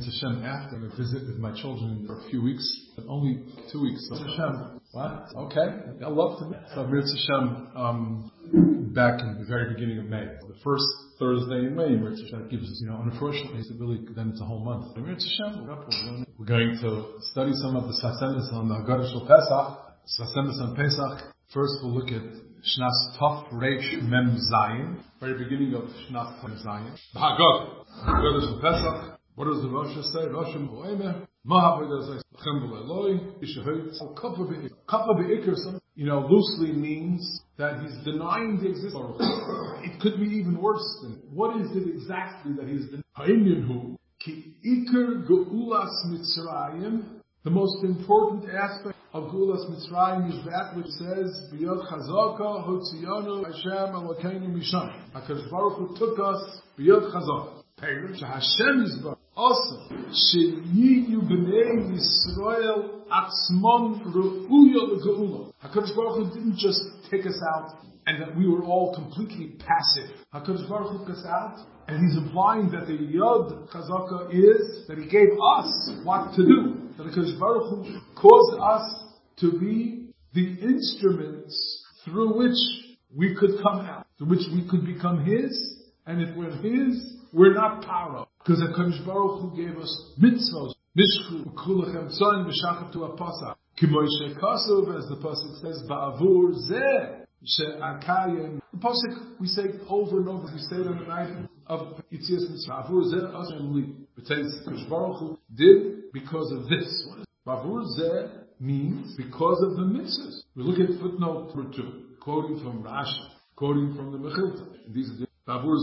Hashem, after a visit with my children for a few weeks, but only 2 weeks. So Hashem, what? Okay, I love to meet. So Mirz Hashem, back in the very beginning of May. The first Thursday in May, Mirz Hashem gives us, unfortunately, then it's a whole month. Mirz Hashem, we're going to study some of the Sasemis on the Haggadah Shel Pesach. Sasemis on Pesach. First we'll look at Shnas Tov Reish Mem Zayin, very beginning of Shnas Tov Zayin. The Haggadah Shel Pesach. What does the Rosh say? Rosh Mo'emeh, Mahavah Lechem V'Eloi, Yishahot, Kappa Be'ikr, loosely means that he's denying the existence. It could be even worse than, what is it exactly that he's denying? Ha'inyan Ki Iker Geulas Mitzrayim, the most important aspect of Geulas Mitzrayim is that which says, B'yod Chazaka Hotziyanu Hashem Elokeinu Misham. HaKadosh Baruch Hu took us B'yod Chazaka. Hashem is also Sheyiyu B'nei Yisrael Atzmon Ru'uya L'Geula. HaKadosh Baruch Hu didn't just take us out and that we were all completely passive. HaKadosh Baruch Hu took us out, and he's implying that the Yod Chazaka is that he gave us what to do. That HaKadosh Baruch Hu caused us to be the instruments through which we could come out, through which we could become his, and if we're his, we're not paro. Because HaKadosh Baruch Hu gave us mitzvos. Mishchu, Kulachem Tzon, B'shachat tu Apasa. K'moy she'kasuv, as the Pasuk says, Ba'avur zeh, she'akayim. The Pasuk, we say over and over, we say it on the night of Yitzias Mitzvah. Ba'avur zeh, Ashem li. It says, HaKadosh Baruch Hu did because of this. Ba'avur zeh means because of the mitzvahs. We look at footnote 2, quoting from Rashi, quoting from the Mechilta. These are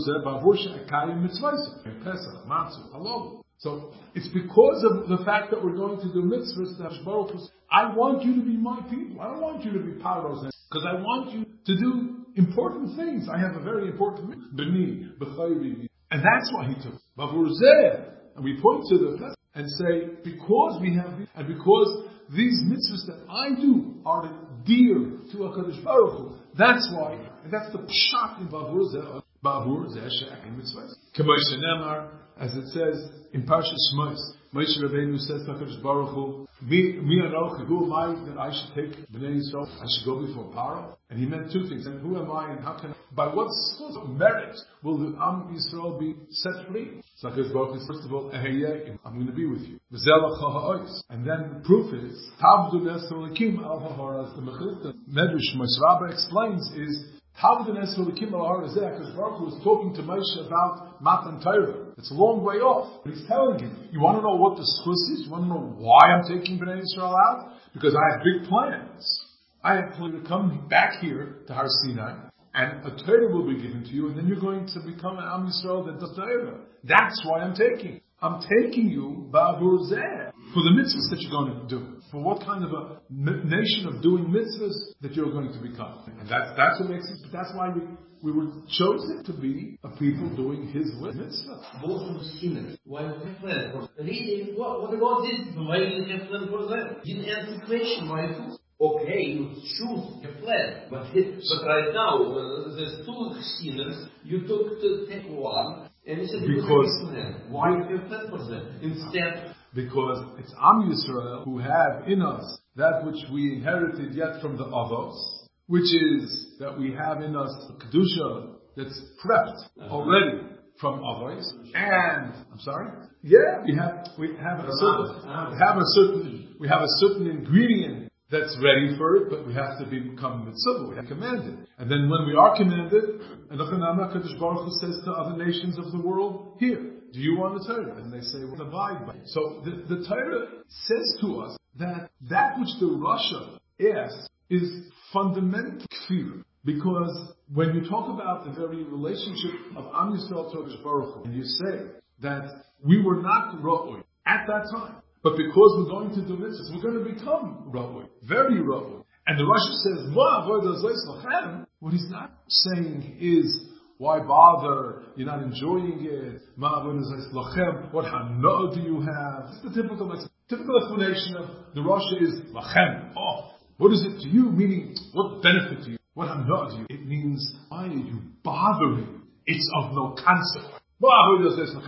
so it's because of the fact that we're going to do mitzvahs that Baruch Hu says, I want you to be my people. I don't want you to be paros, because I want you to do important things. I have a very important mitzvah. And that's why he took it. And we point to the Pesach and say, because we have these, and because these mitzvahs that I do are dear to HaKadosh Baruch Hu, that's why, and that's the pshat in Bavur Zeh. Bavur Zeh she'akim mitzvahs. K'moshe Nemar, as it says in Parshas Shmos, Moshe Rabbeinu says to HaKadosh Baruch Hu, Mi anochi, who am I that I should take Bnei Yisrael? I should go before Paro? And he meant two things. And who am I, and how can by what sort of merit will the Am Yisrael be set free? So HaKadosh Baruch Hu, first of all, I'm going to be with you. And then the proof is, Tavdu Nes Holikim Al Hahar, as the Mechilta Medrash Moshe Rabbah explains, is Tavdu Nes Holikim Al Hahar Zeh. HaKadosh Baruch Hu was talking to Moshe about Matan Torah. It's a long way off. But he's telling him, you want to know what the schus is? You want to know why I'm taking Bnei Yisrael out? Because I have big plans. I have planned to come back here to Har Sinai, and a Torah will be given to you, and then you're going to become an Am Yisrael that does Torah. That's why I'm taking. I'm taking you Ba'avur Zeh for the mitzvahs that you're going to do. For what kind of a nation of doing mitzvahs that you're going to become. And that's what makes it, but that's why we were chosen to be a people doing his mitzvah. Both from sinners. Why you have plan for reading? What about this? Why you have plan for them? You didn't answer the question. Why you? Okay, you choose a plan, but right now there's two sinners. You took to take one, and you said why you have plan for them instead? Because it's Am Yisrael who have in us that which we inherited yet from the Avos, which is that we have in us a Kedusha that's prepped already from Avos. And, I'm sorry? Yeah, we have a certain ingredient that's ready for it, but we have to become mitzvah, we have commanded. And then when we are commanded, and HaKadosh Baruch Hu says to other nations of the world, here, do you want the Torah? And they say, we'll abide by it. So the Torah says to us that which the Rasha asks is fundamental kfir. Because when you talk about the very relationship of Am Yisrael to HaKadosh Baruch Hu, and you say that we were not ra'oi at that time, but because we're going to do mitzvahs, we're going to become ra'oi, very ra'oi. And the Rasha says, what he's not saying is, why bother? You're not enjoying it. What hana do you have? It's the typical explanation of the Rasha is lachem. Oh, what is it to you? Meaning, what benefit to you? What hana to you? It means, why are you bothering? It's of no consequence.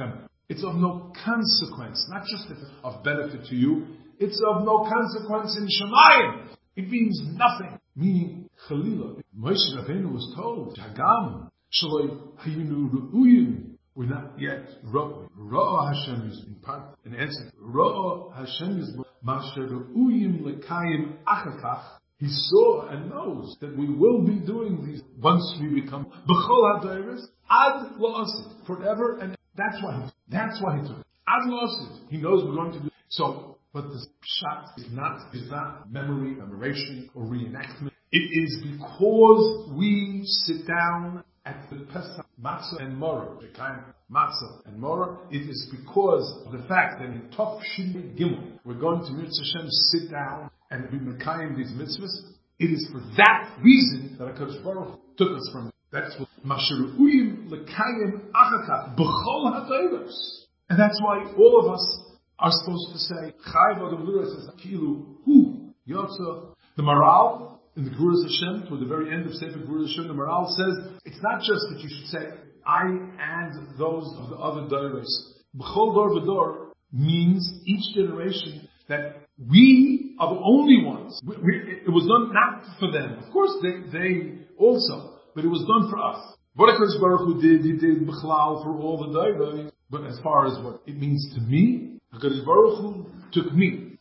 It's of no consequence, not just of benefit to you, it's of no consequence in Shemayim. It means nothing. Meaning, Chalila, Moshe Rabbeinu was told, Hagam, Shaloi Hayinu Ru'uyim, we're not yet Ra'ah Hashem is in part, an answer. Ra'ah Hashem is Masher Ru'uyim Lekayim Achakach. He saw and knows that we will be doing these once we become B'chol HaDayris, Ad La'asid, forever, and that's why he took it. Ad La'asid. He knows we're going to do so. But the shot is not memoration, or reenactment. It is because we sit down at the Pesach Matzah and Morah, the kind of Matzah and Morah. It is because of the fact that in Tov Shin Gimel, we're going to Mitzvah Hashem sit down and be Mekayim these mitzvahs. It is for that reason that HaKadosh Baruch took us from it. That's what Mashiru'uyim Lekayim Achakach B'chol HaTayros. And that's why all of us are supposed to say, Chai V'Gamlura says, Kilu, Hu, Yotza. The Maral, in the Gevuras Hashem, toward the very end of Sefer Gevuras Hashem, the Maral says, it's not just that you should say, I and those of the other Dairos. B'chol Dor V'Dor means each generation that we are the only ones. It was done not for them. Of course, they also, but it was done for us. What HaKadosh Baruch Hu did, he did B'chlal for all the Dairos. But as far as what it means to me, HaKadosh Baruch Hu took me.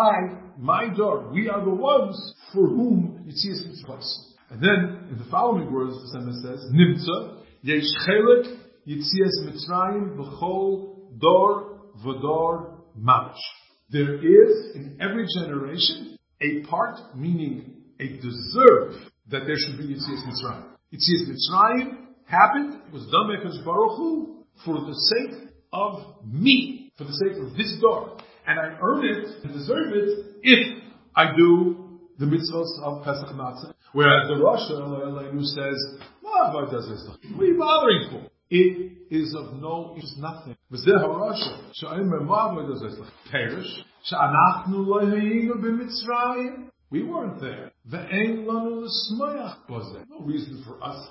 My daughter, we are the ones for whom Yitzias Mitzrayim. And then, in the following words, the Sema says, Nimtza, Yesh Chelek, Yitzias Mitzrayim, B'chol, Dor, V'dor, Mamash. There is, in every generation, a part, meaning a deserve, that there should be Yitzias Mitzrayim. Yitzias Mitzrayim happened, was done by HaKadosh Baruch Hu, for the sake of me, for the sake of this door. And I earn it and deserve it if I do the mitzvahs of Pesach Matzah. Whereas the Rosh Hashanah says, what are you bothering for? It is of no, it is nothing. We weren't there. No reason for us.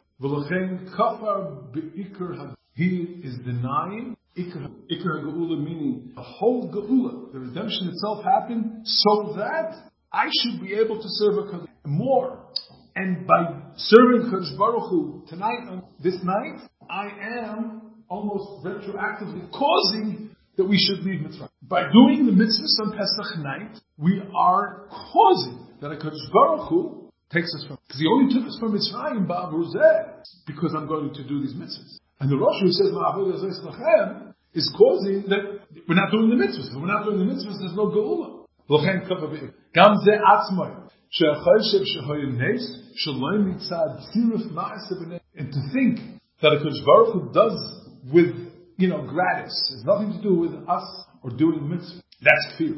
He is denying Ikar Geula, meaning the whole Geula, the redemption itself happened so that I should be able to serve HaKadosh more. And by serving Kadosh Baruch Hu tonight, on this night, I am almost retroactively causing that we should leave Mitzrayim. By doing the mitzvahs on Pesach night, we are causing that HaKadosh Baruch Hu takes us from, because he only took us from Mitzrayim, because I'm going to do these mitzvahs. And the Rosh who says, is causing that we're not doing the mitzvahs. If we're not doing the mitzvahs, there's no geula. And to think that a Kadosh Baruch Hu does with, gratis, has nothing to do with us or doing mitzvahs. That's clear.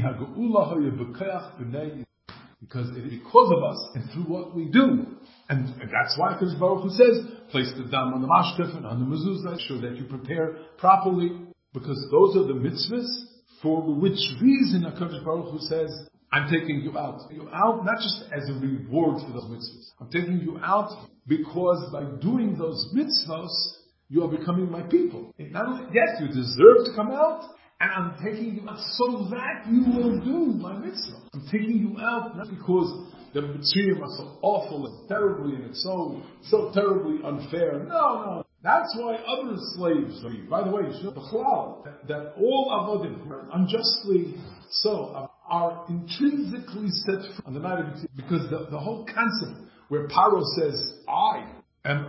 Because it is because of us and through what we do. And that's why HaKadosh Baruch Hu says, place the dam on the mashkef and on the mezuzah, show that you prepare properly, because those are the mitzvahs for which reason HaKadosh Baruch Hu says, I'm taking you out. You out not just as a reward for those mitzvahs. I'm taking you out because by doing those mitzvahs, you are becoming my people. And not only, yes, you deserve to come out, and I'm taking you out so that you will do my mitzvah. I'm taking you out not because the Mitzrayim are so awful and terribly, and it's so terribly unfair. No. That's why other slaves, by the way, that all avodim are unjustly so are intrinsically set free on the night of Yitzias, because the whole concept where Paro says, I am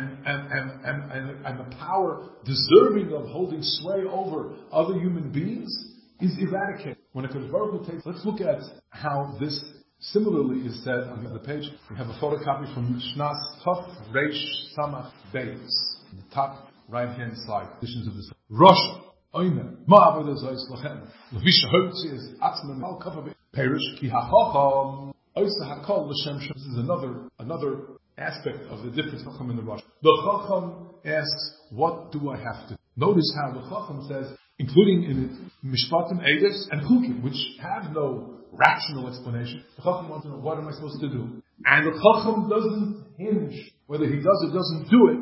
the power deserving of holding sway over other human beings is eradicated. When a Kadosh Baruch Hu takes, let's look at how this similarly is said on the other page. We have a photocopy from Shnas Tov Reish Samach Beis, the top right-hand slide. Editions of this. Rosh Oimer Ma'avodah Zois Lachem Levisha Hotzi is Atzmem Al Kafav Perish Ki HaChacham Oisa HaKol L'Shem Shem. This is another aspect of the difference Chacham in the Rosh. The Chacham asks, what do I have to do? Notice how the Chacham says, including in it, Mishpatim, Eidos, and Chukim, which have no rational explanation. The Chacham wants to know, what am I supposed to do? And the Chacham doesn't hinge whether he does or doesn't do it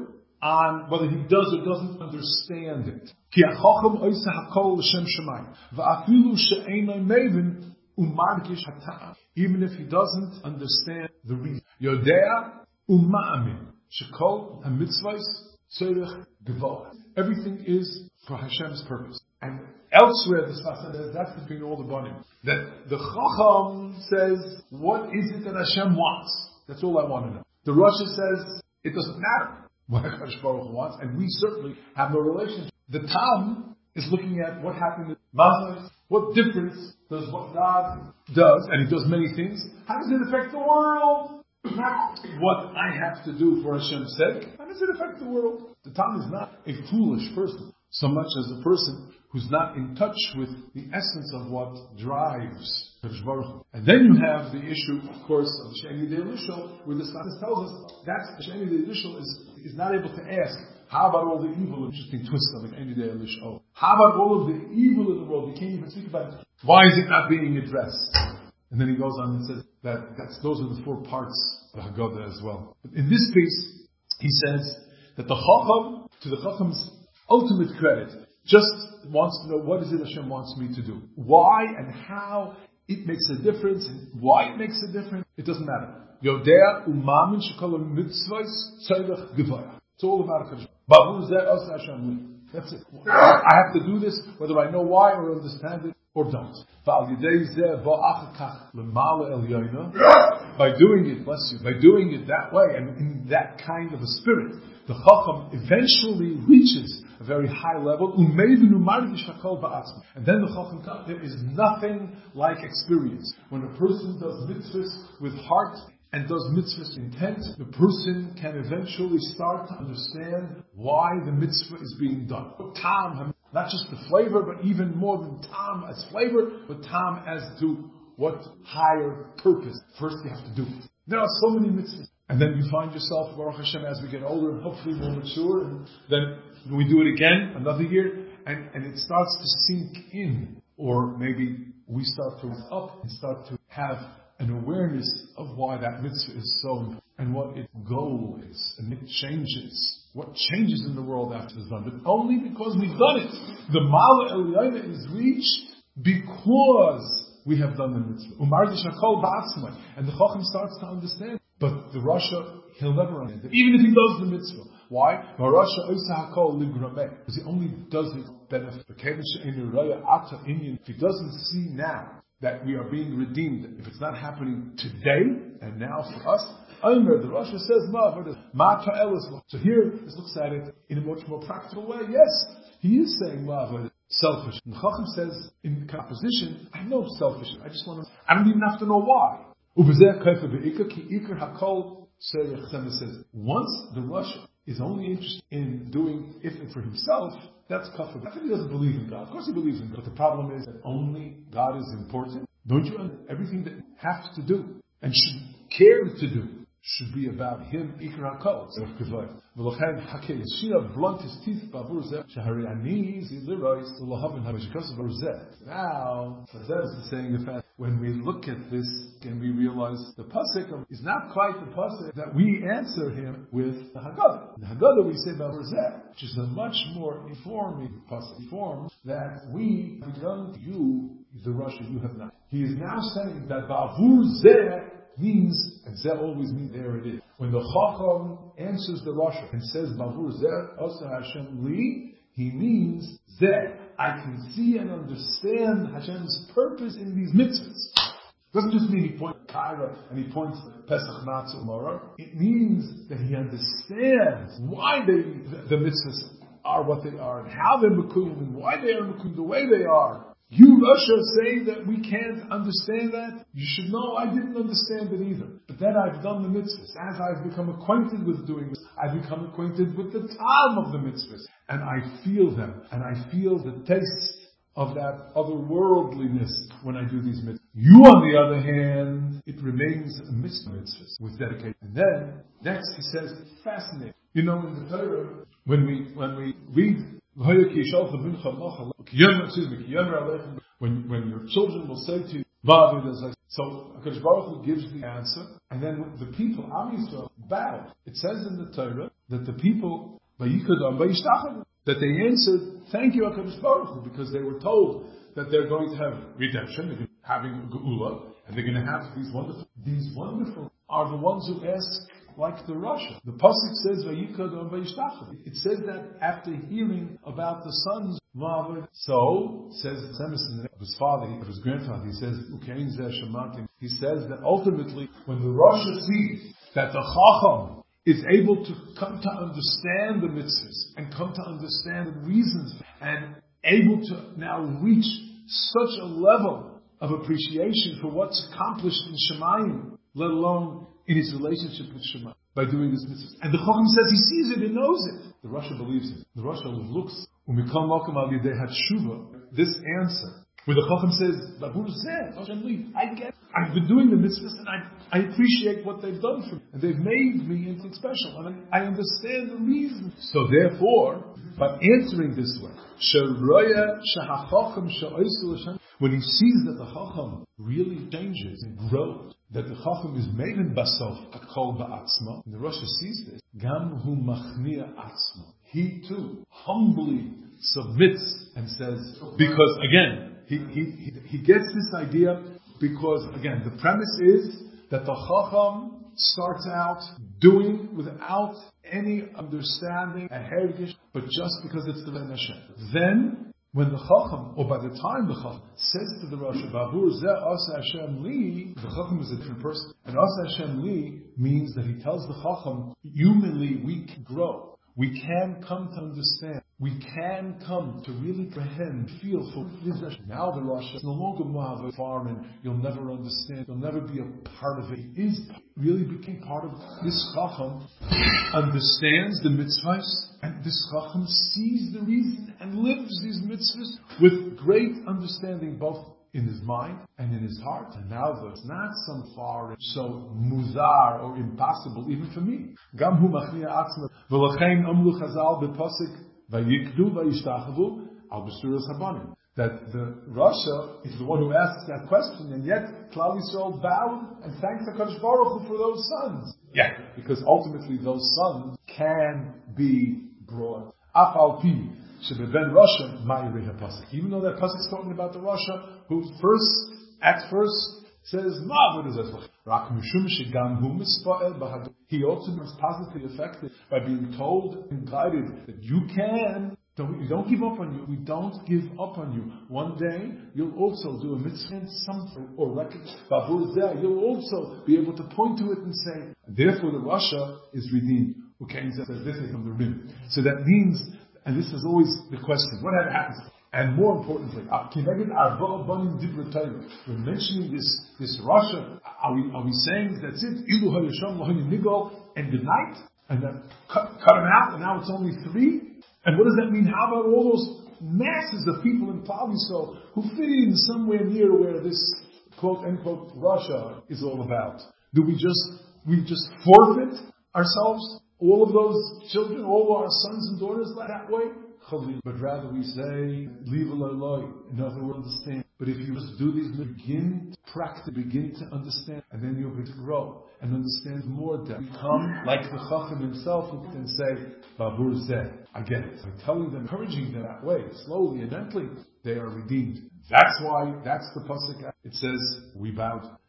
on whether he does or doesn't understand it. Ki hachacham oisa hakol l'shem shemayim, va'afilu she'enoi mevin umargish hata'am. Even if he doesn't understand the reason. Yodea uma'amin shekol hamitzvahs tzorech gevah. Everything is for Hashem's purpose. And elsewhere, the Sfas says that's between all the banim. That the Chacham says, what is it that Hashem wants? That's all I want to know. The Rasha says, it doesn't matter what HaKadosh Baruch Hu wants, and we certainly have no relationship. The Tam is looking at what happened in Mazos. What difference does what God does, and He does many things, how does it affect the world? Not what I have to do for Hashem's sake. How does it affect the world? The Tam is not a foolish person, so much as a person who's not in touch with the essence of what drives Kadosh Baruch Hu. And then you have the issue, of course, of the She'eni De'elishol, where the Sfas tells us that the She'eni De'elishol is not able to ask, how about all the evil? Interesting twist of the She'eni De'elishol. How about all of the evil in the world? We can't even speak about it. Why is it not being addressed? And then he goes on and says that those are the 4 parts of the Haggadah as well. But in this piece, he says that the Chacham, to the Chacham's ultimate credit, just wants to know what is it Hashem wants me to do. Why and how it makes a difference, and why it makes a difference, it doesn't matter. Yodea umamin shekol mitzvahs tzorech gevaya. It's all about a Kadosh. Bavur zeh asa Hashem li. That's it. I have to do this, whether I know why or understand it or don't. By doing it, bless you, by doing it that way and in that kind of a spirit, the Chacham eventually reaches a very high level. And then the Chacham comes. There is nothing like experience. When a person does mitzvahs with heart and does mitzvahs intent, the person can eventually start to understand why the mitzvah is being done. Tam, not just the flavor, but even more than tam as flavor, but tam as to what higher purpose. First you have to do it. There are so many mitzvahs. And then you find yourself, Baruch Hashem, as we get older and hopefully more mature, and then we do it again, another year, and it starts to sink in. Or maybe we start to rise up and start to have an awareness of why that mitzvah is so important and what its goal is. And it changes. What changes in the world after it's done? But only because we've done it. The Ma'ala Eliyayna is reached because we have done the mitzvah. And the Chacham starts to understand. But the Rasha, he'll never understand it. Even if he does the mitzvah. Why? Because he only does it benefit. If he doesn't see now that we are being redeemed, if it's not happening today and now for us, the Rasha says, so here, this looks at it in a much more practical way. Yes, he is saying selfish. And the Chacham says, in composition, I'm no selfish. I just want to, I don't even have to know why. Says, once the Rasha is only interested in doing it for himself, that's kafir. Not that he doesn't believe in God. Of course he believes in God. But the problem is that only God is important. Don't you understand? Everything that you have to do and should care to do should be about him, Ikar HaKol. V'lochen hakei Shia blunt his teeth bavur zeh shehari ani zilirois l'lahavin habishikos bavur zeh. Now, Chazal is saying the fact when we look at this and we realize the pasuk is not quite the pasuk that we answer him with the Haggadah. The Haggadah we say bavur zeh, which is a much more informing pasuk, form that we have done you, the Rasha, you have not. He is now saying that bavur zeh means, and Zeh always means there it is. When the Chacham answers the Rasha and says, Bavur Zeh Asa Hashem Li, he means Zeh. I can see and understand Hashem's purpose in these mitzvahs. It doesn't just mean he points to Kaira and he points to Pesach Matzah Maror. It means that he understands why the mitzvahs are what they are and how they're mekuyim and why they are mekuyim the way they are. You, Russia, say that we can't understand that. You should know I didn't understand it either. But then I've done the mitzvahs. As I've become acquainted with doing this, I've become acquainted with the time of the mitzvahs. And I feel them. And I feel the taste of that otherworldliness when I do these mitzvahs. You, on the other hand, it remains a mitzvahs with dedication. And then, next he says, fascinating. You know, in the Torah, when we read when your children will say to you, so HaKadosh Baruch Hu gives the answer, and then the people, Am Yisrael, bow. It says in the Torah that the people That they answered, thank you, HaKadosh Baruch Hu, because they were told that they're going to have redemption, they're going to be having Geula, and they're going to have these wonderful are the ones who ask like the Russia. The Pasuk says, it says that after hearing about the sons, so, says Emerson, of his father, of his grandfather, he says, he says that ultimately, when the Russia sees that the Chacham is able to come to understand the mitzvahs and come to understand the reasons and able to now reach such a level of appreciation for what's accomplished in Shemayim, let alone in his relationship with Shemayim, by doing this mitzvah. And the Chacham says he sees it and knows it. The Rasha believes it. The Rasha looks, this answer, where the Chacham says, I get it. I've been doing the mitzvahs and I appreciate what they've done for me. And they've made me into special. And I understand the reason. So therefore, by answering this way, when he sees that the Chacham really changes and grows, that the Chacham is made in Basof, Akol Ba'atzma, and the Rasha sees this, Gam hu machnia atzma. He too humbly submits and says, because again, he gets this idea because, again, the premise is that the Chacham starts out doing without any understanding, a heritage, but just because it's the Ren Hashem. Then, when the Chacham, or by the time the Chacham says to the Rasha, Babur Zeh Asa Hashem Li, the Chacham is a different person. And Asa Hashem Li means that he tells the Chacham, humanly we can grow. We can come to understand. We can come to really comprehend, feel for this. Now the Rasha is no longer Mohav, foreign. You'll never understand. You'll never be a part of it. He really became part of this Chacham. Understands the mitzvahs, and this Chacham sees the reason and lives these mitzvahs with great understanding, both in his mind and in his heart. And now it's not some far, so muzar or impossible, even for me. Gam hu machnia atzma v'lachein amlu chazal b'posik vayikdu vayishtachavu al b'suras habanim. That the Rasha is the one who asks that question, and yet Klal Yisrael bowed and thanked HaKadosh Baruch Hu for those sons. Yeah, because ultimately those sons can be brought. Af al pi shebeben Rasha ma'irei pasuk. Even though that pasuk is talking about the Rasha who at first says, "Ma, what is that?" Rak mishum shegam hu mispa'el b'hador. He also was positively affected by being told and guided that you can. We don't give up on you. We don't give up on you. One day, you'll also do a mitzvah and something, or recognize, you'll also be able to point to it and say, therefore the Rasha is redeemed. Okay, says this is from the rim. So that means, and this is always the question, what happens? And more importantly, we're mentioning this Rasha. Are we saying that's it? And good night? And then cut him out, and now it's only 3? And what does that mean? How about all those masses of people in Klal Yisrael who fit in somewhere near where this quote unquote Rasha is all about? Do we just forfeit ourselves, all of those children, all our sons and daughters that way? But rather we say, leave alone. In other words, understand. But if you just do these, begin to practice, begin to understand, and then you'll begin to grow and understand more depth. Become like the Chacham himself who can say, Babur Zeh. I get it. By telling them, encouraging them that way, slowly and gently, they are redeemed. That's why, that's the pasuk. It says, we bowed.